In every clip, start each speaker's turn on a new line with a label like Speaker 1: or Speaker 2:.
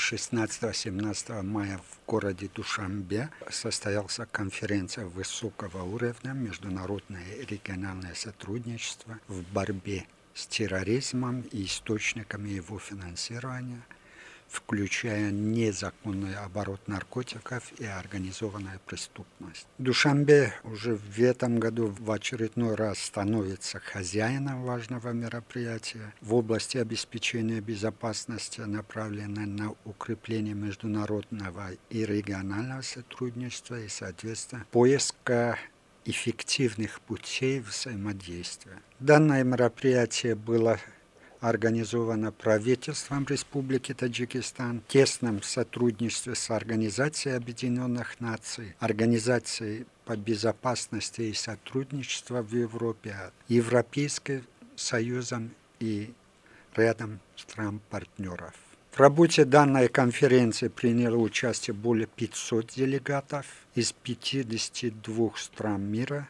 Speaker 1: 16-17 мая в городе Душанбе состоялась конференция высокого уровня «Международное и региональное сотрудничество в борьбе с терроризмом и источниками его финансирования», включая незаконный оборот наркотиков и организованную преступность. Душанбе уже в этом году в очередной раз становится хозяином важного мероприятия в области обеспечения безопасности, направленной на укрепление международного и регионального сотрудничества и, соответственно, поиска эффективных путей взаимодействия. Данное мероприятие было организовано правительством Республики Таджикистан в тесном сотрудничестве с Организацией Объединенных Наций, Организацией по безопасности и сотрудничеству в Европе, Европейским Союзом и рядом стран-партнеров. В работе данной конференции приняло участие более 500 делегатов из 52 стран мира,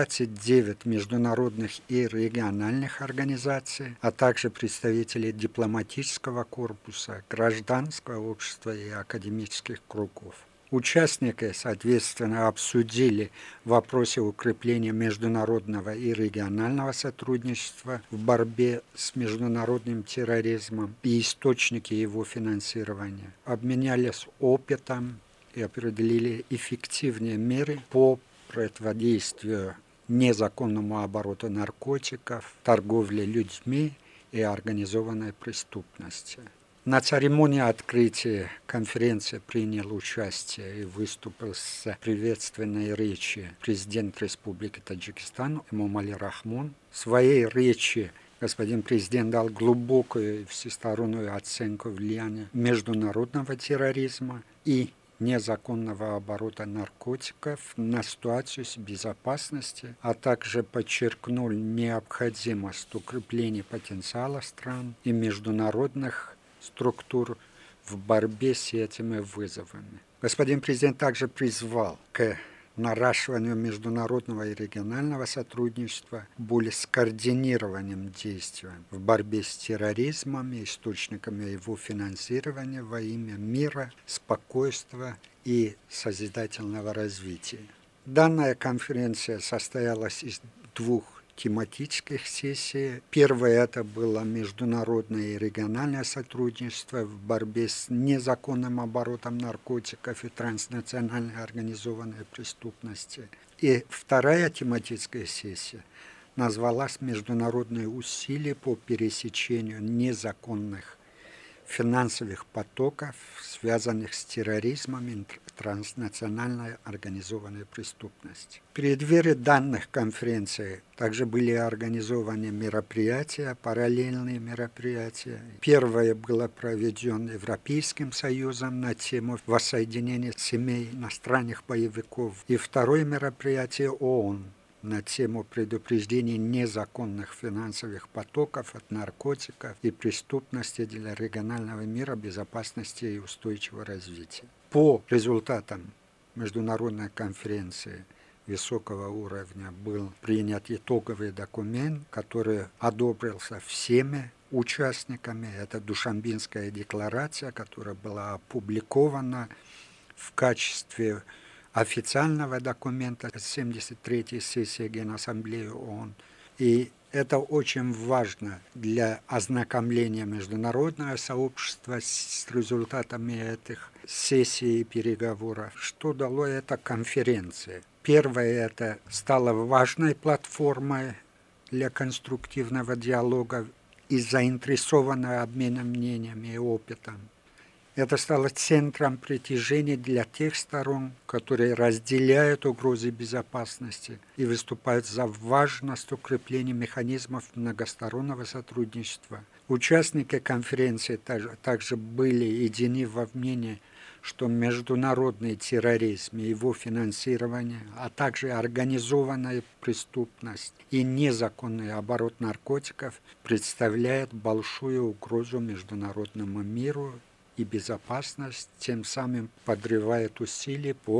Speaker 1: 29 международных и региональных организаций, а также представители дипломатического корпуса, гражданского общества и академических кругов. Участники, соответственно, обсудили вопросы укрепления международного и регионального сотрудничества в борьбе с международным терроризмом и источники его финансирования, обменялись опытом и определили эффективные меры по противодействию незаконному обороту наркотиков, торговле людьми и организованной преступности. На церемонии открытия конференции принял участие и выступил с приветственной речью президент Республики Таджикистан Эмомали Рахмон. В своей речи господин президент дал глубокую и всестороннюю оценку влияния международного терроризма и незаконного оборота наркотиков на ситуацию безопасности, а также подчеркнул необходимость укрепления потенциала стран и международных структур в борьбе с этими вызовами. Господин президент также призвал к наращиванию международного и регионального сотрудничества, более скоординированным действиям в борьбе с терроризмом и источниками его финансирования во имя мира, спокойствия и созидательного развития. Данная конференция состоялась из двух тематических сессий. Первая это было международное и региональное сотрудничество в борьбе с незаконным оборотом наркотиков и транснациональной организованной преступности. И вторая тематическая сессия назвалась «Международные усилия по пересечению незаконных финансовых потоков, связанных с терроризмом и транснациональной организованной преступностью». В преддверии данных конференций также были организованы мероприятия, параллельные мероприятия. Первое было проведено Европейским Союзом на тему воссоединения семей иностранных боевиков. И второе мероприятие ООН на тему предупреждения незаконных финансовых потоков от наркотиков и преступности для регионального мира, безопасности и устойчивого развития. По результатам международной конференции высокого уровня был принят итоговый документ, который одобрился всеми участниками. Это Душанбинская декларация, которая была опубликована в качестве официального документа 73-й сессии Генассамблеи ООН. И это очень важно для ознакомления международного сообщества с результатами этих сессий и переговоров. Что дало эта конференция? Первое, это стало важной платформой для конструктивного диалога и заинтересованного обменом мнениями и опытом. Это стало центром притяжения для тех сторон, которые разделяют угрозы безопасности и выступают за важность укрепления механизмов многостороннего сотрудничества. Участники конференции также были едины во мнении, что международный терроризм и его финансирование, а также организованная преступность и незаконный оборот наркотиков представляют большую угрозу международному миру и безопасность, тем самым подрывает усилия по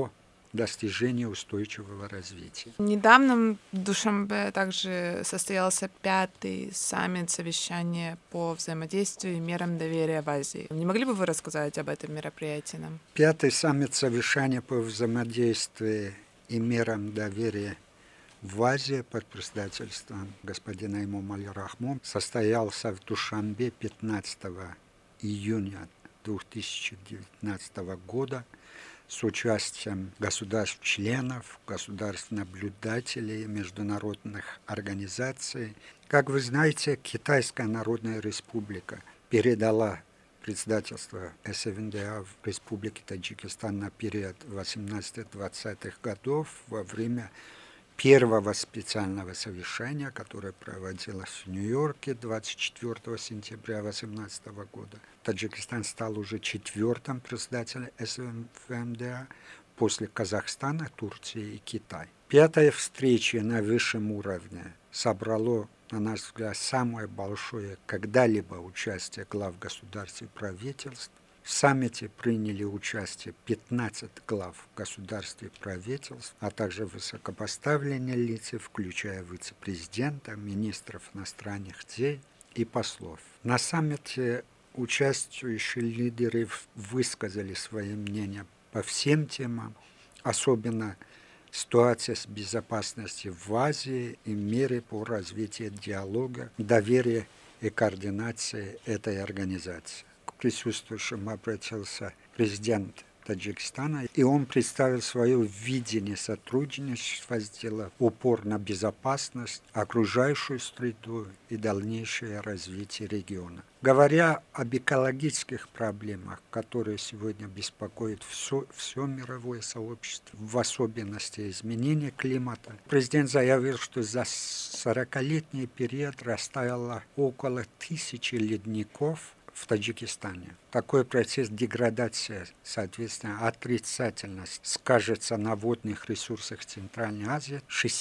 Speaker 1: достижения устойчивого развития.
Speaker 2: Недавно в Душанбе также состоялся 5-й саммит совещания по взаимодействию и мерам доверия в Азии. Не могли бы вы рассказать об этом мероприятии нам?
Speaker 1: 5-й саммит совещания по взаимодействию и мерам доверия в Азии под председательством господина Эмомали Рахмон состоялся в Душанбе 15 июня 2019 года с участием государств-членов, государств-наблюдателей, международных организаций. Как вы знаете, Китайская Народная Республика передала председательство СНДА в Республике Таджикистан на период 18-20-х годов во время первого специального совещания, которое проводилось в Нью-Йорке 24 сентября 2018 года. Таджикистан стал уже 4-м председателем СНДА после Казахстана, Турции и Китая. 5-я встреча на высшем уровне собрала, на наш взгляд, самое большое когда-либо участие глав государств и правительств. В саммите приняли участие 15 глав государств и правительств, а также высокопоставленные лица, включая вице-президента, министров иностранных дел и послов. На саммите участвующие лидеры высказали свои мнения по всем темам, особенно ситуация с безопасностью в Азии и меры по развитию диалога, доверия и координации этой организации. К присутствующим обратился президент Таджикистана, и он представил свое видение сотрудничества, сделав упор на безопасность, окружающую среду и дальнейшее развитие региона. Говоря об экологических проблемах, которые сегодня беспокоят все мировое сообщество, в особенности изменения климата, президент заявил, что за 40-летний период растаяло около 1000 ледников в Таджикистане. Такой процесс деградации, соответственно, отрицательно скажется на водных ресурсах Центральной Азии,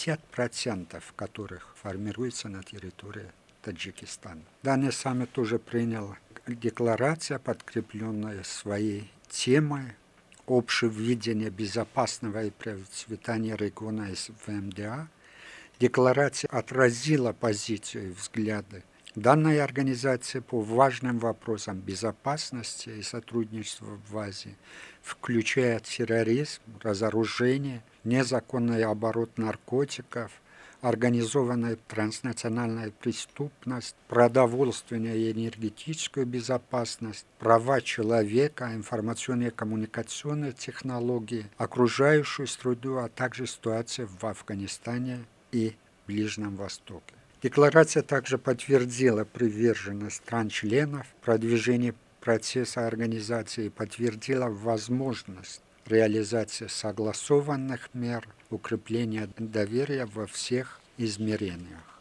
Speaker 1: 60% которых формируется на территории Таджикистана. Данный саммит тоже принял декларацию, подкрепленная своей темой «Общее видение безопасного и процветания региона СНДА». Декларация отразила позицию и взгляды данной организации по важным вопросам безопасности и сотрудничества в Азии, включая терроризм, разоружение, незаконный оборот наркотиков, организованная транснациональная преступность, продовольственную и энергетическую безопасность, права человека, информационные и коммуникационные технологии, окружающую среду, а также ситуация в Афганистане и Ближнем Востоке. Декларация также подтвердила приверженность стран-членов продвижению процесса организации и подтвердила возможность реализации согласованных мер укрепления доверия во всех измерениях.